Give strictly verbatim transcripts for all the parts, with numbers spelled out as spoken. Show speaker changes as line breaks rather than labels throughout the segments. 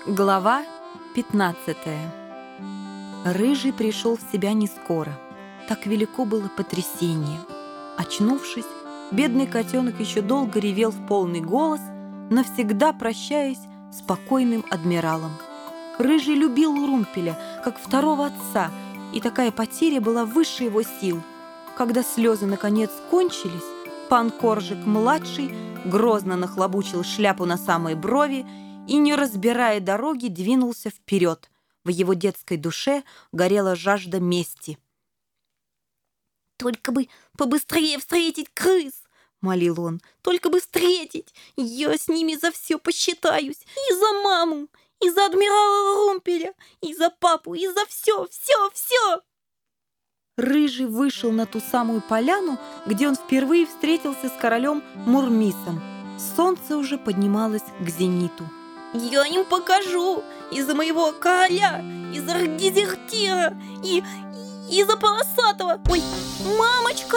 Глава пятнадцатая. Рыжий пришел в себя не скоро. Так велико было потрясение. Очнувшись, бедный котенок еще долго ревел в полный голос, навсегда прощаясь с покойным адмиралом. Рыжий любил Румпеля, как второго отца, и такая потеря была выше его сил. Когда слезы наконец кончились, пан Коржик-младший грозно нахлобучил шляпу на самые брови и, не разбирая дороги, двинулся вперед. В его детской душе горела жажда мести.
«Только бы побыстрее встретить крыс!» — молил он. «Только бы встретить! Я с ними за все посчитаюсь! И за маму, и за адмирала Румпеля, и за папу, и за все, все, все!»
Рыжий вышел на ту самую поляну, где он впервые встретился с королем Мурмисом. Солнце уже поднималось к зениту.
«Я им покажу! И за моего короля, и за дезертира, и, и за полосатого! Ой, мамочка!»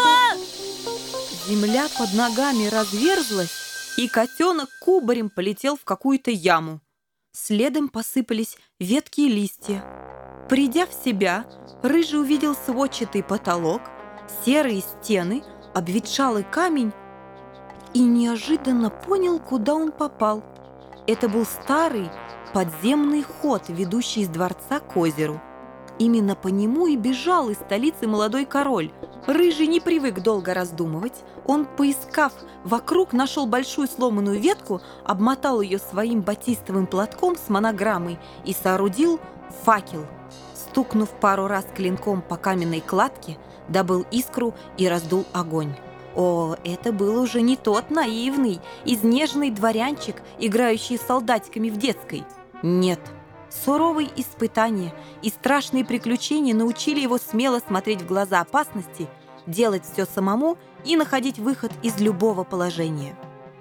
Земля под ногами разверзлась, и котенок кубарем полетел в какую-то яму. Следом посыпались ветки и листья. Придя в себя, Рыжий увидел сводчатый потолок, серые стены, обветшалый камень и неожиданно понял, куда он попал. Это был старый подземный ход, ведущий из дворца к озеру. Именно по нему и бежал из столицы молодой король. Рыжий не привык долго раздумывать. Он, поискав вокруг, нашел большую сломанную ветку, обмотал ее своим батистовым платком с монограммой и соорудил факел. Стукнув пару раз клинком по каменной кладке, добыл искру и раздул огонь. О, это был уже не тот наивный, изнеженный дворянчик, играющий с солдатиками в детской. Нет, суровые испытания и страшные приключения научили его смело смотреть в глаза опасности, делать все самому и находить выход из любого положения.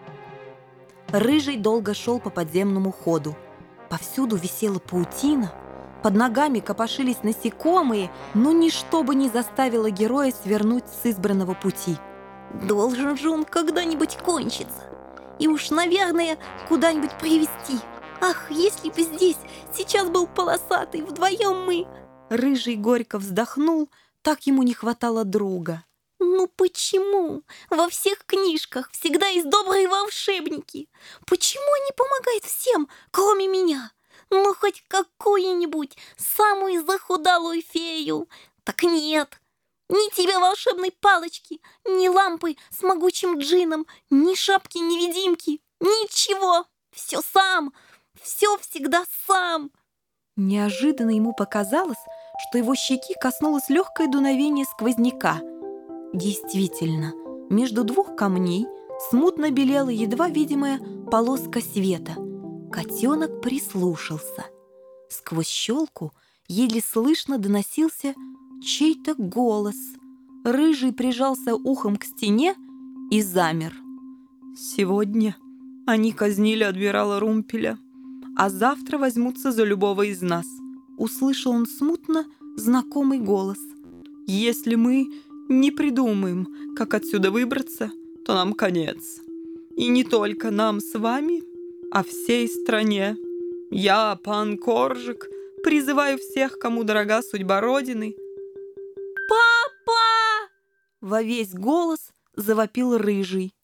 Рыжий долго шел по подземному ходу. Повсюду висела паутина, под ногами копошились насекомые, но ничто бы не заставило героя свернуть с избранного пути.
«Должен же он когда-нибудь кончиться. И уж, наверное, куда-нибудь привести. Ах, если бы здесь сейчас был полосатый, вдвоем мы...»
Рыжий горько вздохнул, так ему не хватало друга.
«Ну почему? Во всех книжках всегда есть добрые волшебники. Почему они помогают всем, кроме меня? Ну, хоть какую-нибудь самую захудалую фею. Так нет. Ни тебе волшебной палочки, ни лампы с могучим джином, ни шапки-невидимки. Ничего. Все сам. Все всегда сам».
Неожиданно ему показалось, что его щеки коснулось легкое дуновение сквозняка. Действительно, между двух камней смутно белела едва видимая полоска света. Котенок прислушался. Сквозь щелку еле слышно доносился чей-то голос. Рыжий прижался ухом к стене и замер. «Сегодня они казнили адмирала Румпеля, а завтра возьмутся за любого из нас», — услышал он смутно знакомый голос. «Если мы не придумаем, как отсюда выбраться, то нам конец. И не только нам с вами, а всей стране. Я, пан Коржик, призываю всех, кому дорога судьба Родины».
«Папа!»
Во весь голос завопил Рыжий.